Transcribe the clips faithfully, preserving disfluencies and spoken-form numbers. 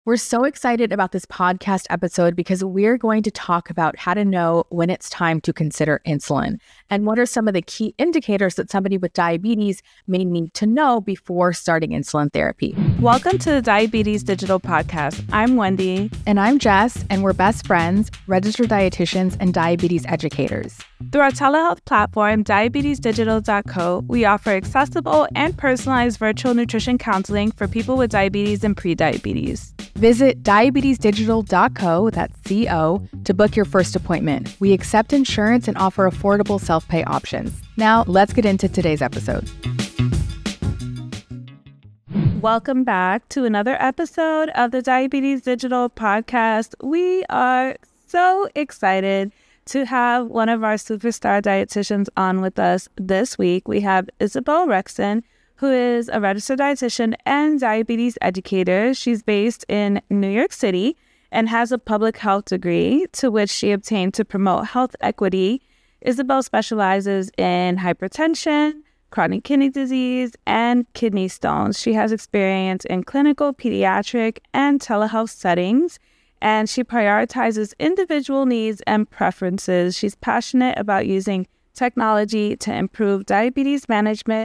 We're so excited about this podcast episode because we're going to talk about how to know when it's time to consider insulin and what are some of the key indicators that somebody with diabetes may need to know before starting insulin therapy. Welcome to the Diabetes Digital Podcast. I'm Wendy. And I'm Jess, and we're best friends, registered dietitians, and diabetes educators. Through our telehealth platform, diabetes digital dot co, we offer accessible and personalized virtual nutrition counseling for people with diabetes and prediabetes. Visit diabetes digital dot co, that's C O, to book your first appointment. We accept insurance and offer affordable self-pay options. Now, let's get into today's episode. Welcome back to another episode of the Diabetes Digital Podcast. We are so excited to have one of our superstar dietitians on with us this week. We have Isabel Rexon, who is a registered dietitian and diabetes educator. She's based in New York City and has a public health degree to which she obtained to promote health equity. Isabel specializes in hypertension, chronic kidney disease, and kidney stones. She has experience in clinical, pediatric, and telehealth settings, and she prioritizes individual needs and preferences. She's passionate about using technology to improve diabetes management,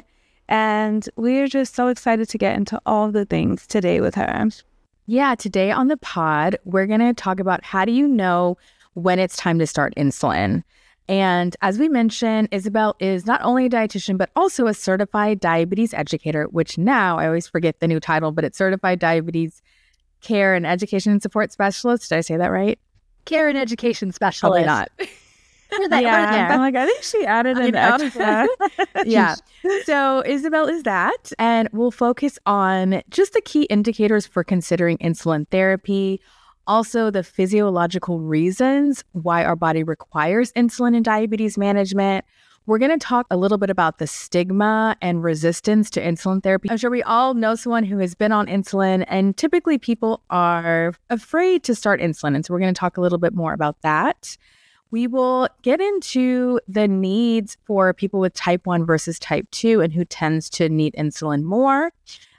and we're just so excited to get into all the things today with her. Yeah, today on the pod, we're going to talk about how do you know when it's time to start insulin. And as we mentioned, Isabel is not only a dietitian, but also a certified diabetes educator, which now I always forget the new title, but it's Certified Diabetes Care and Education and Support Specialist. Did I say that right? Care and Education Specialist. Probably not. We're there, yeah, we're there. I'm like, I think she added an extra. Yeah. So Isabel is that, and we'll focus on just the key indicators for considering insulin therapy, also the physiological reasons why our body requires insulin in diabetes management. We're going to talk a little bit about the stigma and resistance to insulin therapy. I'm sure we all know someone who has been on insulin, and typically people are afraid to start insulin. And so we're going to talk a little bit more about that. We will get into the needs for people with type one versus type two and who tends to need insulin more.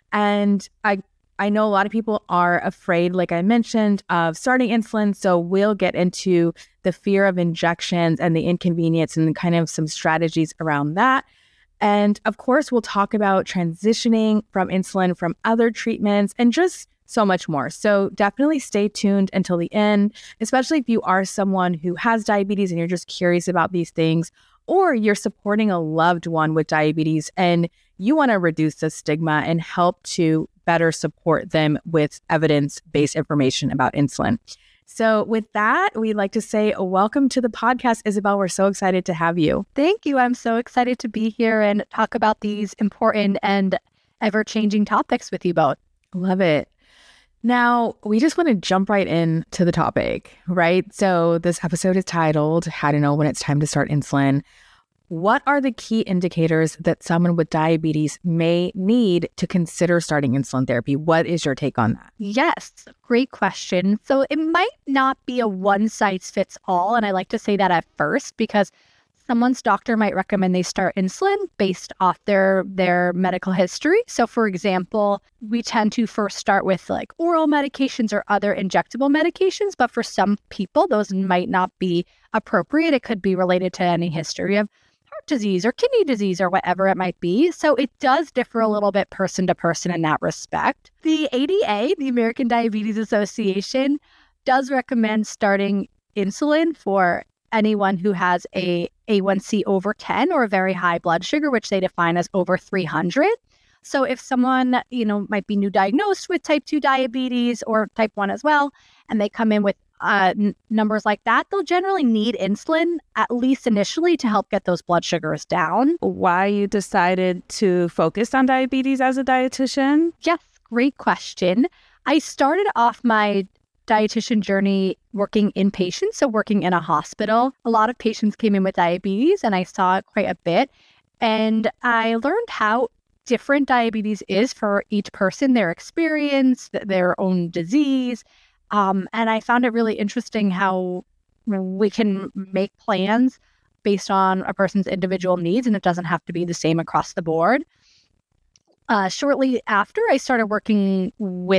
And I I know a lot of people are afraid, like I mentioned, of starting insulin. So we'll get into the fear of injections and the inconvenience and kind of some strategies around that. And of course, we'll talk about transitioning from insulin from other treatments and just so much more. So definitely stay tuned until the end, especially if you are someone who has diabetes and you're just curious about these things, or you're supporting a loved one with diabetes and you want to reduce the stigma and help to better support them with evidence-based information about insulin. So with that, we'd like to say welcome to the podcast, Isabel. We're so excited to have you. Thank you. I'm so excited to be here and talk about these important and ever-changing topics with you both. Love it. Now, we just want to jump right in to the topic, right? So this episode is titled, How to Know When It's Time to Start Insulin. What are the key indicators that someone with diabetes may need to consider starting insulin therapy? What is your take on that? Yes, great question. So it might not be a one-size-fits-all, and I like to say that at first because someone's doctor might recommend they start insulin based off their their medical history. So for example, we tend to first start with like oral medications or other injectable medications, but for some people, those might not be appropriate. It could be related to any history of heart disease or kidney disease or whatever it might be. So it does differ a little bit person to person in that respect. The A D A, the American Diabetes Association, does recommend starting insulin for anyone who has a A one C over ten or a very high blood sugar, which they define as over three hundred. So if someone, you know, might be new diagnosed with type two diabetes or type one as well, and they come in with uh, n- numbers like that, they'll generally need insulin, at least initially, to help get those blood sugars down. Why you decided to focus on diabetes as a dietitian? Yes, great question. I started off my dietitian journey working inpatient, so working in a hospital. A lot of patients came in with diabetes, and I saw it quite a bit. And I learned how different diabetes is for each person, their experience, th- their own disease. Um, and I found it really interesting how we can make plans based on a person's individual needs, and it doesn't have to be the same across the board. Uh, shortly after, I started working with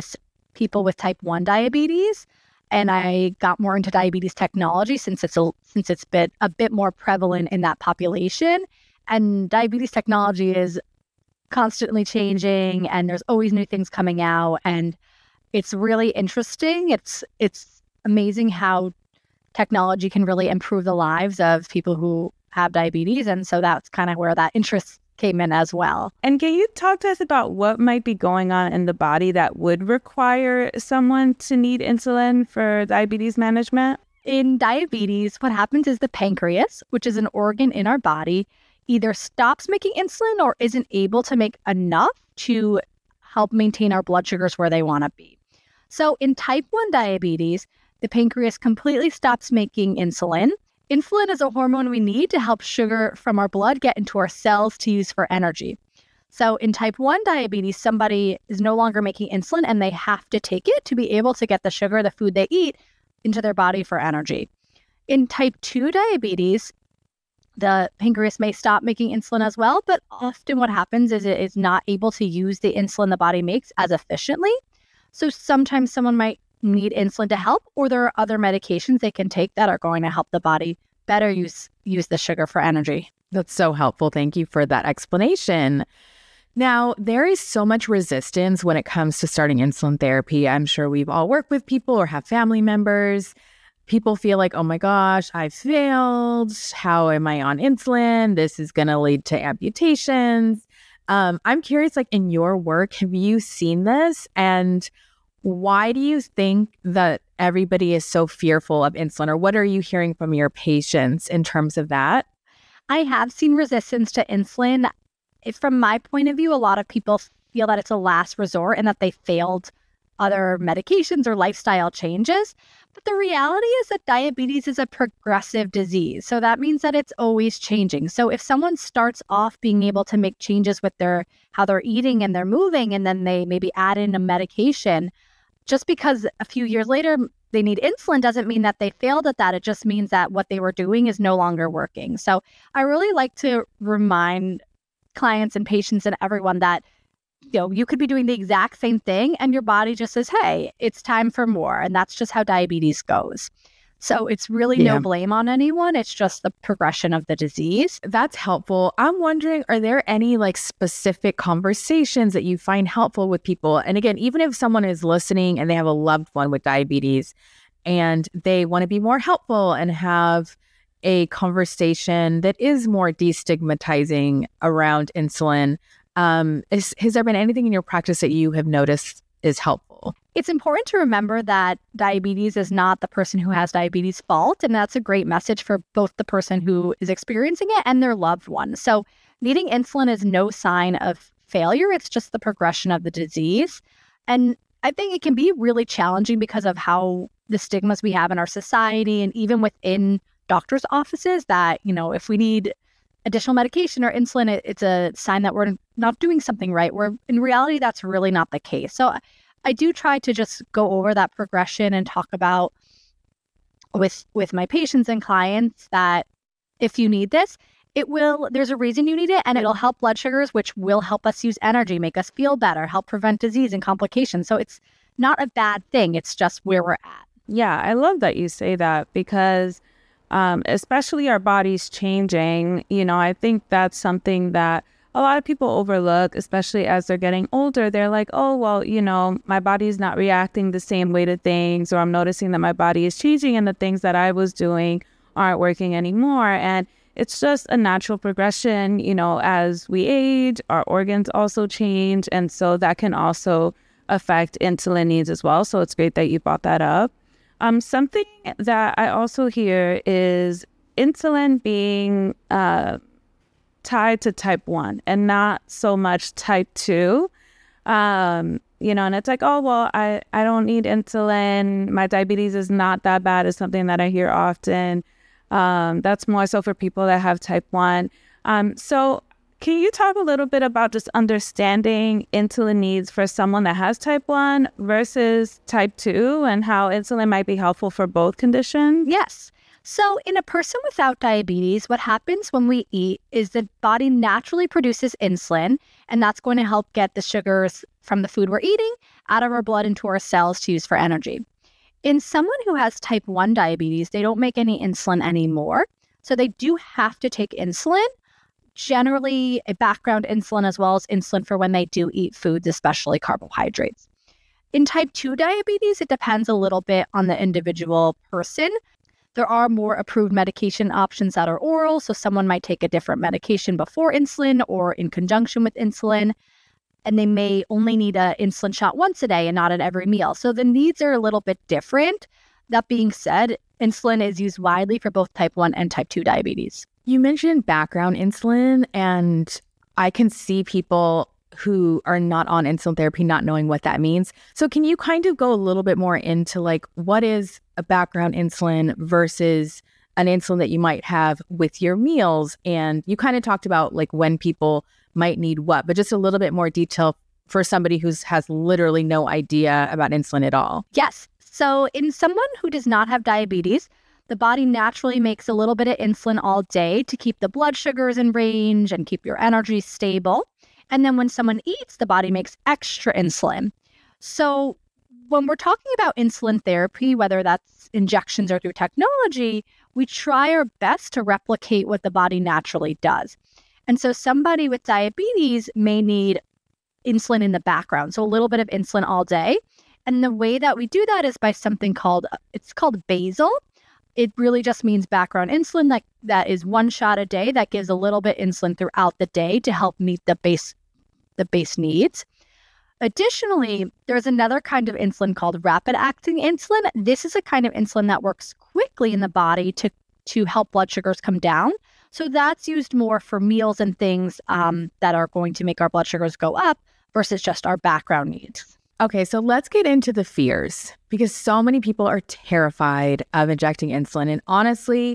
people with type one diabetes. And I got more into diabetes technology since it's a, since it's been a bit more prevalent in that population. And diabetes technology is constantly changing, and there's always new things coming out. And it's really interesting. It's it's amazing how technology can really improve the lives of people who have diabetes. And so that's kind of where that interest came in as well. And can you talk to us about what might be going on in the body that would require someone to need insulin for diabetes management? In diabetes, what happens is the pancreas, which is an organ in our body, either stops making insulin or isn't able to make enough to help maintain our blood sugars where they want to be. So in type one diabetes, the pancreas completely stops making insulin. Insulin is a hormone we need to help sugar from our blood get into our cells to use for energy. So in type one diabetes, somebody is no longer making insulin and they have to take it to be able to get the sugar, the food they eat, into their body for energy. In type two diabetes, the pancreas may stop making insulin as well, but often what happens is it is not able to use the insulin the body makes as efficiently. So sometimes someone might need insulin to help, or there are other medications they can take that are going to help the body better use use the sugar for energy. That's so helpful. Thank you for that explanation. Now, there is so much resistance when it comes to starting insulin therapy. I'm sure we've all worked with people or have family members. People feel like, oh my gosh, I failed. How am I on insulin? This is going to lead to amputations. Um, I'm curious, like in your work, have you seen this? And why do you think that everybody is so fearful of insulin, or what are you hearing from your patients in terms of that? I have seen resistance to insulin. If, from my point of view, a lot of people feel that it's a last resort and that they failed other medications or lifestyle changes. But the reality is that diabetes is a progressive disease. So that means that it's always changing. So if someone starts off being able to make changes with their how they're eating and they're moving, and then they maybe add in a medication, just because a few years later they need insulin doesn't mean that they failed at that. It just means that what they were doing is no longer working. So I really like to remind clients and patients and everyone that, you know, you could be doing the exact same thing and your body just says, hey, it's time for more. And that's just how diabetes goes. So it's really Yeah. no blame on anyone. It's just the progression of the disease. That's helpful. I'm wondering, are there any like specific conversations that you find helpful with people? And again, even if someone is listening and they have a loved one with diabetes and they want to be more helpful and have a conversation that is more destigmatizing around insulin, um, is, has there been anything in your practice that you have noticed is helpful? It's important to remember that diabetes is not the person who has diabetes' fault. And that's a great message for both the person who is experiencing it and their loved one. So needing insulin is no sign of failure. It's just the progression of the disease. And I think it can be really challenging because of how the stigmas we have in our society and even within doctors' offices that, you know, if we need additional medication or insulin, it, it's a sign that we're not doing something right, where in reality, that's really not the case. So I do try to just go over that progression and talk about with with my patients and clients that if you need this, it will, there's a reason you need it, and it'll help blood sugars, which will help us use energy, make us feel better, help prevent disease and complications. So it's not a bad thing. It's just where we're at. Yeah, I love that you say that because um, especially our bodies changing, you know, I think that's something that a lot of people overlook, especially as they're getting older. They're like, oh, well, you know, my body's not reacting the same way to things, or I'm noticing that my body is changing and the things that I was doing aren't working anymore. And it's just a natural progression, you know, as we age, our organs also change. And so that can also affect insulin needs as well. So it's great that you brought that up. Um, something that I also hear is insulin being uh, tied to type one and not so much type two. Um, you know, and it's like, oh, well, I, I don't need insulin. My diabetes is not that bad is something that I hear often. Um, that's more so for people that have type one. Um, so can you talk a little bit about just understanding insulin needs for someone that has type one versus type two and how insulin might be helpful for both conditions? Yes. So in a person without diabetes, what happens when we eat is the body naturally produces insulin, and that's going to help get the sugars from the food we're eating out of our blood into our cells to use for energy. In someone who has type one diabetes, they don't make any insulin anymore. So they do have to take insulin, generally a background insulin as well as insulin for when they do eat foods, especially carbohydrates. In type two diabetes, it depends a little bit on the individual person. There are more approved medication options that are oral, so someone might take a different medication before insulin or in conjunction with insulin, and they may only need an insulin shot once a day and not at every meal. So the needs are a little bit different. That being said, insulin is used widely for both type one and type two diabetes. You mentioned background insulin, and I can see people who are not on insulin therapy not knowing what that means. So can you kind of go a little bit more into like what is a background insulin versus an insulin that you might have with your meals? And you kind of talked about like when people might need what, but just a little bit more detail for somebody who has literally no idea about insulin at all. Yes. So in someone who does not have diabetes, the body naturally makes a little bit of insulin all day to keep the blood sugars in range and keep your energy stable. And then when someone eats, the body makes extra insulin. So when we're talking about insulin therapy, whether that's injections or through technology, we try our best to replicate what the body naturally does. And so somebody with diabetes may need insulin in the background, so a little bit of insulin all day. And the way that we do that is by something called, it's called basal. It really just means background insulin that, that is one shot a day that gives a little bit insulin throughout the day to help meet the base the base needs. Additionally, there's another kind of insulin called rapid-acting insulin. This is a kind of insulin that works quickly in the body to, to help blood sugars come down. So that's used more for meals and things um, that are going to make our blood sugars go up versus just our background needs. Okay, so let's get into the fears because so many people are terrified of injecting insulin. And honestly,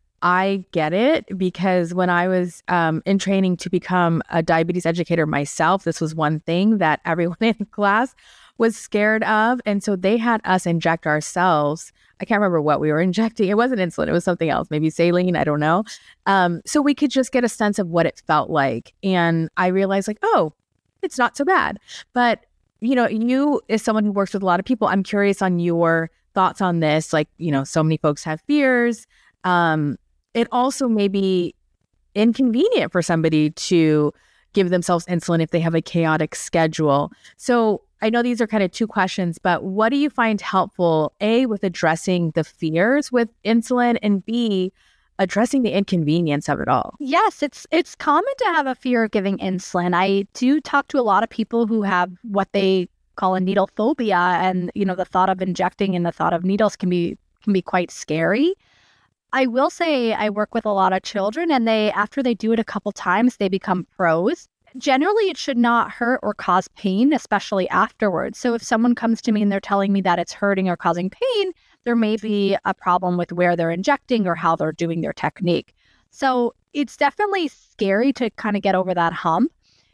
I get it because when I was um, in training to become a diabetes educator myself, this was one thing that everyone in class was scared of. And so they had us inject ourselves. I can't remember what we were injecting. It wasn't insulin. It was something else, maybe saline. I don't know. Um, so we could just get a sense of what it felt like. And I realized like, oh, it's not so bad. But, you know, you as someone who works with a lot of people, I'm curious on your thoughts on this. Like, you know, so many folks have fears. Um, It also may be inconvenient for somebody to give themselves insulin if they have a chaotic schedule. So I know these are kind of two questions, but what do you find helpful, A, with addressing the fears with insulin, and B, addressing the inconvenience of it all? Yes, it's it's common to have a fear of giving insulin. I do talk to a lot of people who have what they call a needle phobia, and you know the thought of injecting and the thought of needles can be can be quite scary. I will say I work with a lot of children, and they, after they do it a couple times, they become pros. Generally, it should not hurt or cause pain, especially afterwards. So if someone comes to me and they're telling me that it's hurting or causing pain, there may be a problem with where they're injecting or how they're doing their technique. So it's definitely scary to kind of get over that hump.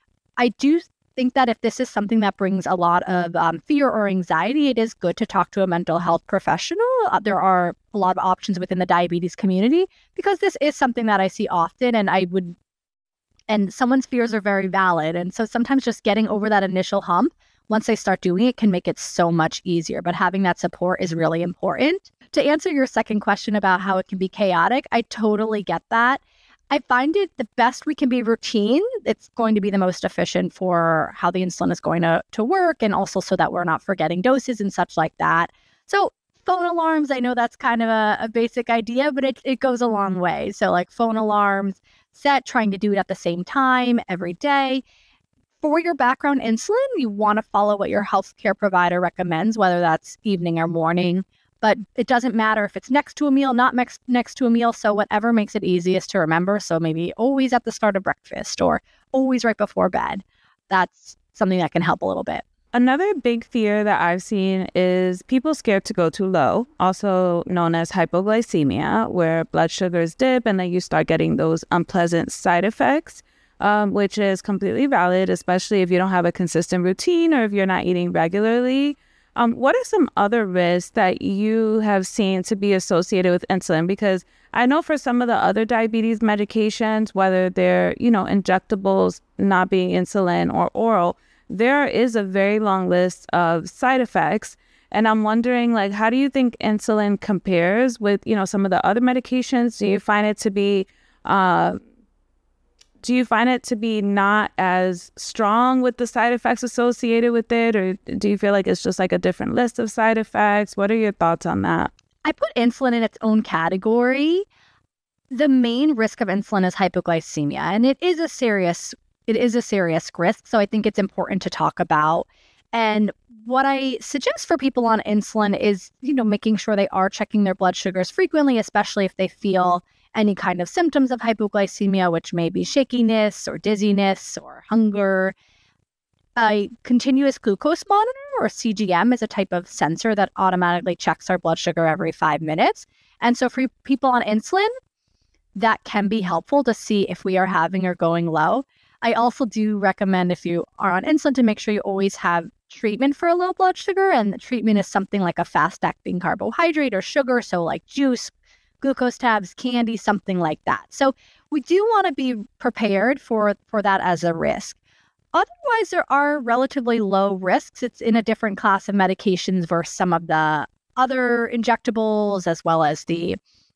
I do think that if this is something that brings a lot of um, fear or anxiety, it is good to talk to a mental health professional. Uh, there are a lot of options within the diabetes community because this is something that I see often, and I would, and someone's fears are very valid. And so sometimes just getting over that initial hump, once they start doing it, can make it so much easier. But having that support is really important. To answer your second question about how it can be chaotic, I totally get that. I find it the best we can be routine. It's going to be the most efficient for how the insulin is going to, to work, and also so that we're not forgetting doses and such like that. So phone alarms, I know that's kind of a, a basic idea, but it, it goes a long way. So like phone alarms, set, trying to do it at the same time every day. For your background insulin, you want to follow what your healthcare provider recommends, whether that's evening or morning. But it doesn't matter if it's next to a meal, not next next to a meal. So whatever makes it easiest to remember. So maybe always at the start of breakfast or always right before bed. That's something that can help a little bit. Another big fear that I've seen is people scared to go too low, also known as hypoglycemia, where blood sugars dip and then you start getting those unpleasant side effects, um, which is completely valid, especially if you don't have a consistent routine or if you're not eating regularly. Um, what are some other risks that you have seen to be associated with insulin? Because I know for some of the other diabetes medications, whether they're, you know, injectables, not being insulin, or oral, there is a very long list of side effects. And I'm wondering, like, how do you think insulin compares with, you know, some of the other medications? Do you find it to be, uh, do you find it to be not as strong with the side effects associated with it? Or do you feel like it's just like a different list of side effects? What are your thoughts on that? I put insulin in its own category. The main risk of insulin is hypoglycemia, and it is a serious, it is a serious risk. So I think it's important to talk about. And what I suggest for people on insulin is, you know, making sure they are checking their blood sugars frequently, especially if they feel any kind of symptoms of hypoglycemia, which may be shakiness or dizziness or hunger. A continuous glucose monitor, or C G M, is a type of sensor that automatically checks our blood sugar every five minutes. And so for people on insulin, that can be helpful to see if we are having or going low. I also do recommend, if you are on insulin, to make sure you always have treatment for a low blood sugar. And the treatment is something like a fast-acting carbohydrate or sugar, so like juice, glucose tabs, candy, something like that. So we do want to be prepared for, for that as a risk. Otherwise, there are relatively low risks. It's in a different class of medications versus some of the other injectables, as well as the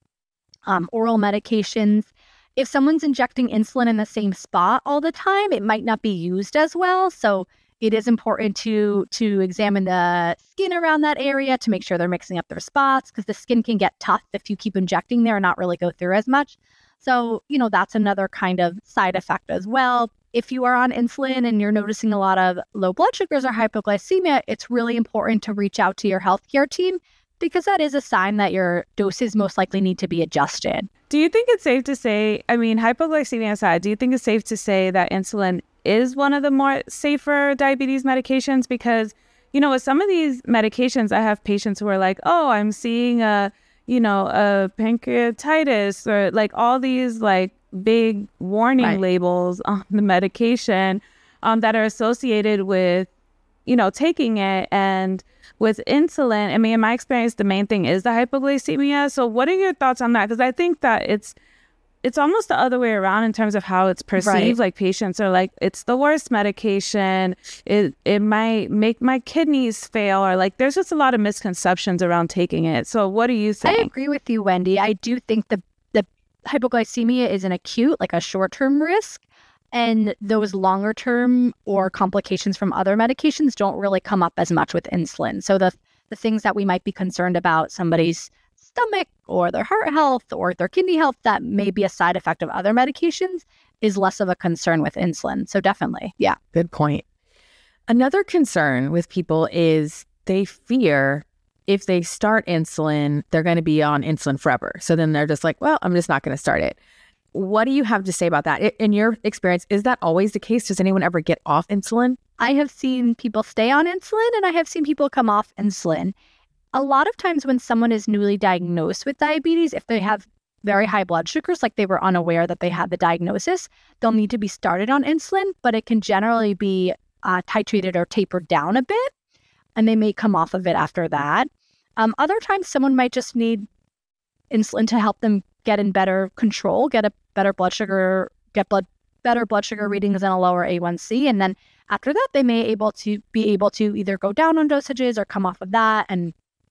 um, oral medications. If someone's injecting insulin in the same spot all the time, it might not be used as well. So it is important to to examine the skin around that area to make sure they're mixing up their spots, because the skin can get tough if you keep injecting there and not really go through as much. So, you know, that's another kind of side effect as well. If you are on insulin and you're noticing a lot of low blood sugars or hypoglycemia, it's really important to reach out to your healthcare team, because that is a sign that your doses most likely need to be adjusted. Do you think it's safe to say, I mean, hypoglycemia aside, do you think it's safe to say that insulin is one of the more safer diabetes medications? Because, you know, with some of these medications, I have patients who are like, oh, I'm seeing a, you know, a pancreatitis, or like all these like big warning right. labels on the medication um, that are associated with, you know, taking it. And with insulin, I mean, in my experience, the main thing is the hypoglycemia. So what are your thoughts on that? Because I think that it's it's almost the other way around in terms of how it's perceived. Right. Like patients are like, it's the worst medication. It it might make my kidneys fail, or like there's just a lot of misconceptions around taking it. So what do you think? I agree with you, Wendy. I do think the the hypoglycemia is an acute, like a short-term risk. And those longer term or complications from other medications don't really come up as much with insulin. So the the things that we might be concerned about, somebody's stomach or their heart health or their kidney health, that may be a side effect of other medications, is less of a concern with insulin. So definitely, yeah. Good point. Another concern with people is they fear if they start insulin, they're going to be on insulin forever. So then they're just like, well, I'm just not going to start it. What do you have to say about that? In your experience, is that always the case? Does anyone ever get off insulin? I have seen people stay on insulin, and I have seen people come off insulin. A lot of times when someone is newly diagnosed with diabetes, if they have very high blood sugars, like they were unaware that they had the diagnosis, they'll need to be started on insulin, but it can generally be uh, titrated or tapered down a bit, and they may come off of it after that. Um, other times, someone might just need insulin to help them get in better control, get a better blood sugar, get blood better blood sugar readings and a lower A one C. And then after that, they may able to be able to either go down on dosages or come off of that and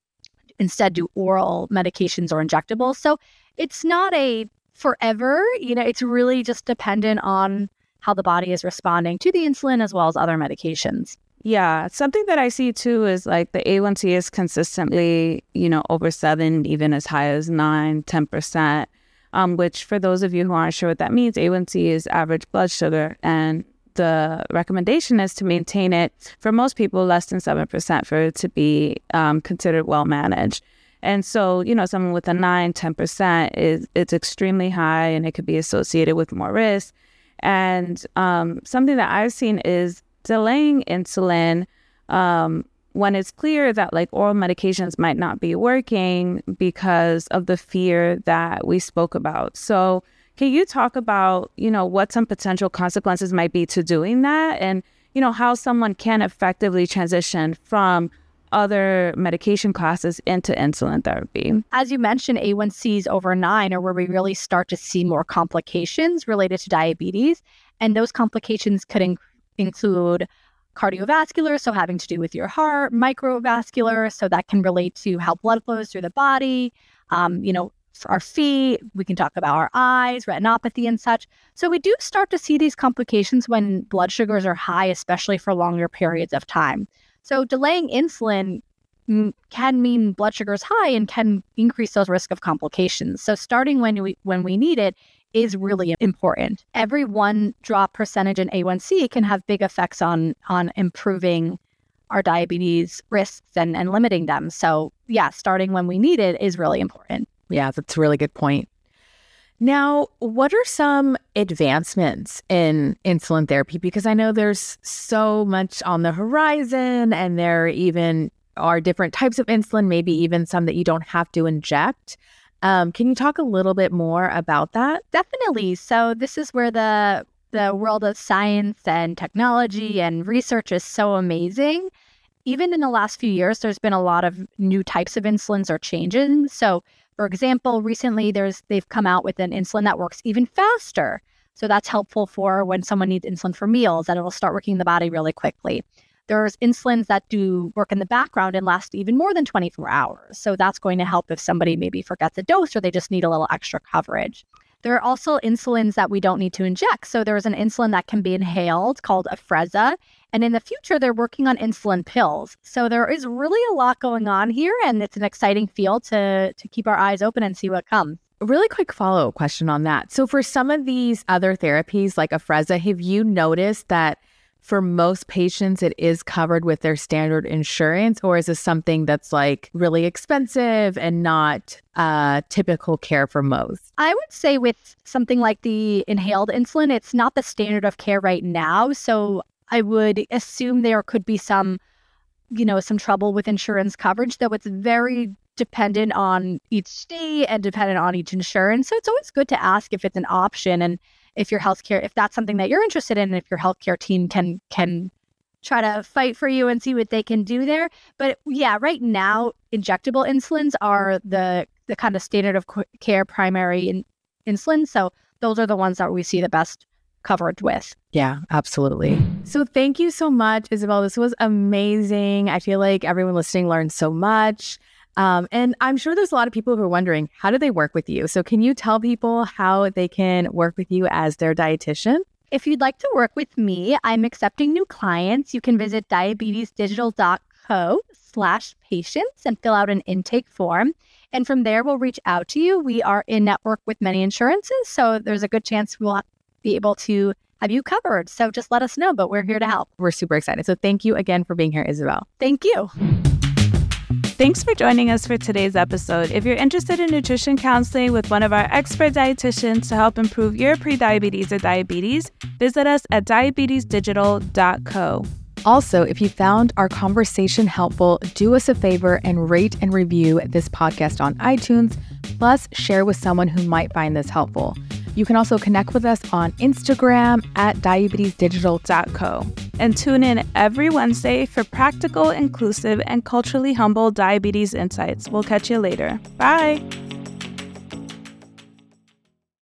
instead do oral medications or injectables. So it's not a forever, you know, it's really just dependent on how the body is responding to the insulin as well as other medications. Yeah, something that I see too is like the A one C is consistently, you know, over seven, even as high as nine, ten percent. Um, which for those of you who aren't sure what that means, A one C is average blood sugar. And the recommendation is to maintain it for most people less than seven percent for it to be um, considered well managed. And so, you know, someone with a nine, ten percent is it's extremely high, and it could be associated with more risk. And um, something that I've seen is delaying insulin um, when it's clear that like oral medications might not be working because of the fear that we spoke about. So can you talk about, you know, what some potential consequences might be to doing that, and, you know, how someone can effectively transition from other medication classes into insulin therapy. As you mentioned, A one Cs over nine are where we really start to see more complications related to diabetes. And those complications could in- include cardiovascular, so having to do with your heart, microvascular, so that can relate to how blood flows through the body, um, you know, for our feet, we can talk about our eyes, retinopathy and such. So we do start to see these complications when blood sugars are high, especially for longer periods of time. So delaying insulin m- can mean blood sugar is high and can increase those risk of complications. So starting when we when we need it is really important. Every one drop percentage in A one C can have big effects on on improving our diabetes risks and, and limiting them. So yeah, starting when we need it is really important. Yeah, that's a really good point. Now, what are some advancements in insulin therapy? Because I know there's so much on the horizon, and there even are different types of insulin, maybe even some that you don't have to inject. Um, can you talk a little bit more about that? Definitely. So this is where the the world of science and technology and research is so amazing. Even in the last few years, there's been a lot of new types of insulins or changes. So for example, recently there's they've come out with an insulin that works even faster. So that's helpful for when someone needs insulin for meals, and it'll start working in the body really quickly. There's insulins that do work in the background and last even more than twenty-four hours. So that's going to help if somebody maybe forgets a dose or they just need a little extra coverage. There are also insulins that we don't need to inject. So there's an insulin that can be inhaled called Afrezza. And in the future, they're working on insulin pills. So there is really a lot going on here, and it's an exciting field to, to keep our eyes open and see what comes. A really quick follow-up question on that. So for some of these other therapies like Afrezza, have you noticed that for most patients, it is covered with their standard insurance, or is this something that's like really expensive and not uh, typical care for most? I would say with something like the inhaled insulin, it's not the standard of care right now. So I would assume there could be some, you know, some trouble with insurance coverage, though it's very dependent on each state and dependent on each insurance. So it's always good to ask if it's an option, and if your healthcare, if that's something that you're interested in, if your healthcare team can can try to fight for you and see what they can do there. But yeah, right now, injectable insulins are the the kind of standard of care primary in, insulin. So those are the ones that we see the best coverage with. Yeah, absolutely. So thank you so much, Isabel. This was amazing. I feel like everyone listening learned so much. Um, and I'm sure there's a lot of people who are wondering, how do they work with you? So can you tell people how they can work with you as their dietitian? If you'd like to work with me, I'm accepting new clients. You can visit diabetesdigital.co slash patients and fill out an intake form. And from there, we'll reach out to you. We are in network with many insurances, so there's a good chance we'll be able to have you covered. So just let us know, but we're here to help. We're super excited. So thank you again for being here, Isabel. Thank you. Thanks for joining us for today's episode. If you're interested in nutrition counseling with one of our expert dietitians to help improve your prediabetes or diabetes, visit us at diabetes digital dot co. Also, if you found our conversation helpful, do us a favor and rate and review this podcast on iTunes, plus share with someone who might find this helpful. You can also connect with us on Instagram at diabetes digital dot co. And tune in every Wednesday for practical, inclusive, and culturally humble diabetes insights. We'll catch you later. Bye.